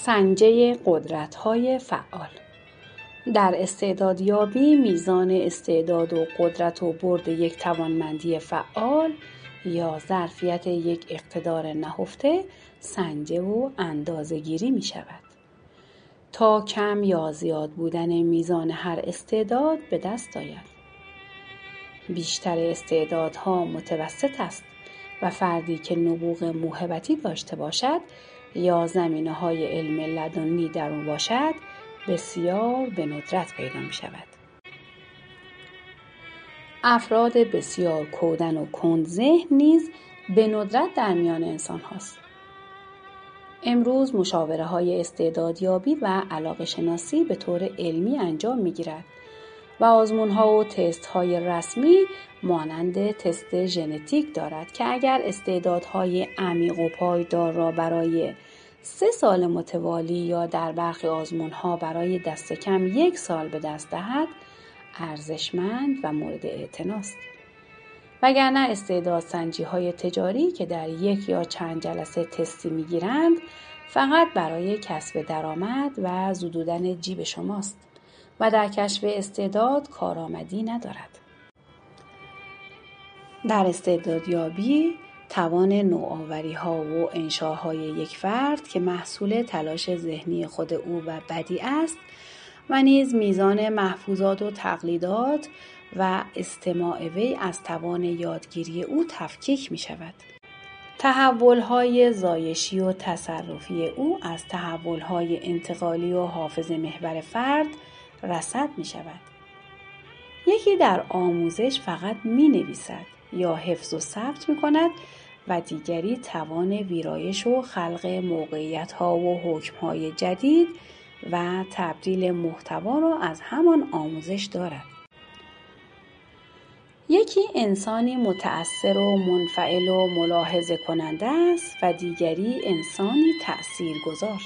سنجه قدرت‌های فعال. در استعدادیابی میزان استعداد و قدرت و برد یک توانمندی فعال یا ظرفیت یک اقتدار نهفته سنجه و اندازه‌گیری می شود تا کم یا زیاد بودن میزان هر استعداد به دست آید. بیشتر استعدادها متوسط است و فردی که نبوغ موهبتی داشته باشد یا زمینه‌های علم لدنی در او باشد بسیار به ندرت پیدا می شود. افراد بسیار کودن و کندذهن نیز به ندرت در میان انسان هاست. امروز مشاوره استعدادیابی و علاقه شناسی به طور علمی انجام می گیرد و آزمون ها و تست های رسمی مانند تست ژنتیک دارد که اگر استعدادهای عمیق و پایدار را برای 3 سال متوالی یا در برخی آزمون ها برای دست کم 1 سال به دست دهد ارزشمند و مورد اعتناست. وگرنه استعدادسنجی های تجاری که در 1 یا چند جلسه تستی می گیرند فقط برای کسب درآمد و زدودن جیب شماست و در کشف استعداد کارآمدی ندارد. در استعدادیابی توان نوآوری‌ها و انشاهای یک فرد که محصول تلاش ذهنی خود او و بدیع است و نیز میزان محفوظات و تقلیدات و استماع وی از توان یادگیری او تفکیک می شود. تحول‌های زایشی و تصرفی او از تحول‌های انتقالی و حافظه محور فرد رصد می شود. یکی در آموزش فقط می نویسد یا حفظ و ثبت می کند و دیگری توان ویرایش و خلق موقعیت‌ها و حکم‌های جدید و تبدیل محتوا را از همان آموزش دارد. یکی انسانی متأثر و منفعل و ملاحظه کننده است و دیگری انسانی تأثیرگذار،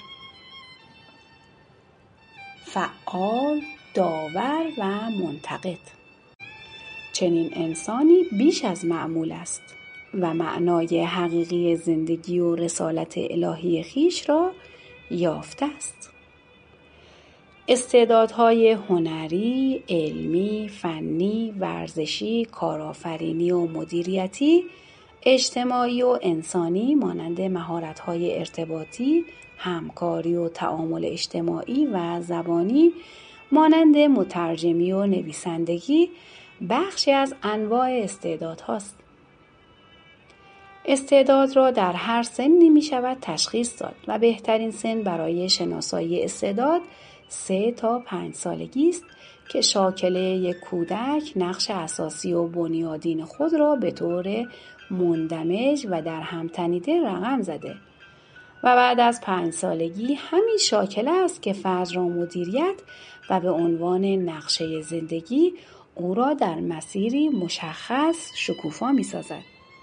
فعال، داور و منتقد. چنین انسانی بیش از معمول است و معنای حقیقی زندگی و رسالت الهی خویش را یافته است. استعدادهای هنری، علمی، فنی، ورزشی، کارآفرینی و مدیریتی، اجتماعی و انسانی مانند مهارت‌های ارتباطی، همکاری و تعامل اجتماعی و زبانی مانند مترجمی و نویسندگی بخشی از انواع استعداد هاست. استعداد را در هر سنی می شود تشخیص داد و بهترین سن برای شناسایی استعداد 3 تا 5 سالگی است که شاکله یک کودک نقش اساسی و بنیادین خود را به طور مندمج و در هم تنیده رقم زده و بعد از 5 سالگی همین شاکله است که فرد را مدیریت و به عنوان نقشه زندگی او را در مسیری مشخص شکوفا می سازد.